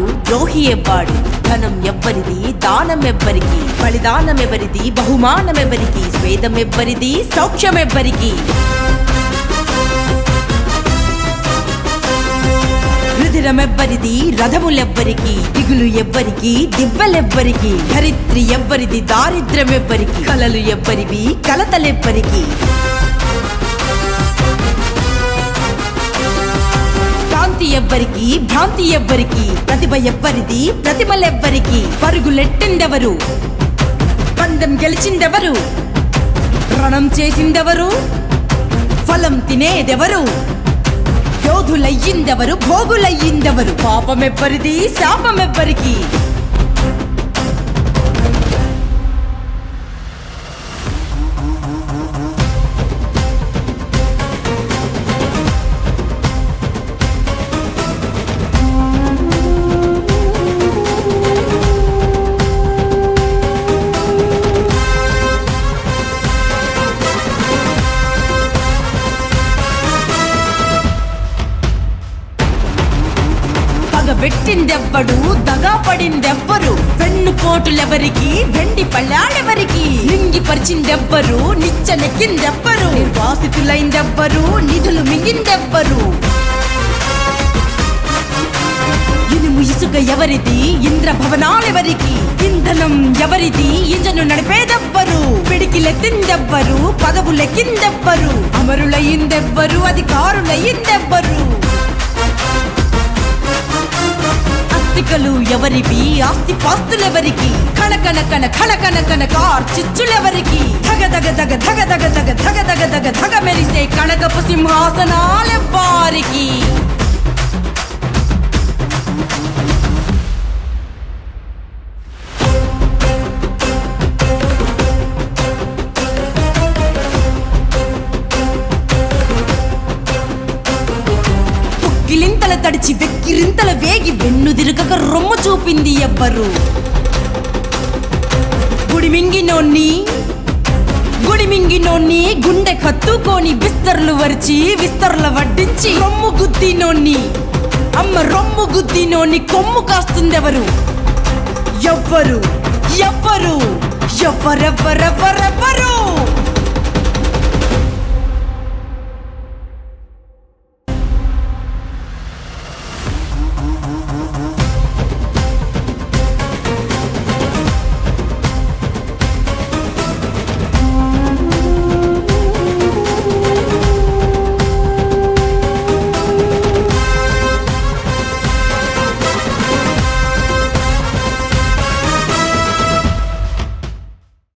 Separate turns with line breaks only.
ద్రోహి ఎవ్వాడు? ధనం ఎవ్వరిది, దానం ఎవ్వరికి? బలిదానం ఎవరిది, బహుమానం ఎవరికి? స్వేదం ఎవ్వరిది, సౌఖ్యం ఎవ్వరికి? రుధిరం ఎవ్వరిది, రథములెవ్వరికి? దిగులు ఎవ్వరికి, దివ్వెలెవ్వరికి? ధరిత్రి ఎవ్వరిది, దారిద్ర్యం ఎవ్వరికి? కలలు ఎవ్వరివి, కలతలెవ్వరికి? కాంతి ఎవ్వరికి, భ్రాంతి ఎవ్వరికి? ప్రతిభ ఎవ్వరిది, ప్రతిమలెవ్వరికి? పరుగులెట్టిందెవరు, పందెం గెలిచిందెవరు? రణం చేసిందెవరు, ఫలం తినేదెవరు? యోధులయ్యిందెవరు, భోగులయ్యిందెవరు? పాపమెవ్వరిది, శాపమెవ్వరికి? పెట్టిందెవ్వడు, దగా పడిందెవ్వరు? వెన్ను పోటులెవరికి, వెండి పళ్ళాడెవరికి? లింగి పరిచిందెవ్వరు, నిచ్చెనెక్కిందెవ్వరు? నిర్వాసితులైందెవ్వరు, నిధులు మింగిందెవ్వరు? ఇనుము ఇసుక ఎవరిది, ఇంద్రభవనాలెవరికి? ఇంధనం ఎవరిది, ఇంజను నడిపేదెవ్వరు? పిడికిలెత్తిందెవ్వరు, పదవులెక్కిందెవ్వరు? అమరులయ్యిందెవ్వరు, అధికారులయ్యిందెవ్వరు? ఆస్తికలు ఎవరివి, ఆస్తి పాస్తులెవరికి? కణకణ కణ కణకణ కణ కార్చిచ్చులెవరికి? ధగ ధగ ధగ ధగ ధగ ధగ ధగ ధగ ధగ ధగ మెరిసే కనకపు సింహాసనాలెవ్వారికి? గిలింతల తడిచి వెక్కిరింతల వేగి వెన్ను తిరగక రొమ్ము చూపింది ఎవ్వరు? గుడిమింగినోన్ని గుండె కత్తుకొని విస్తర్లు వరిచి విస్తర్ల వడ్డించి రొమ్ము గుద్దినోన్ని, అమ్మ రొమ్ము గుద్దినోన్ని కొమ్ము కాస్తుందెవరు? ఎవ్వరు ఎవ్వరు ఎవ్వరెవ్వరెవ్వరెవ్వరు?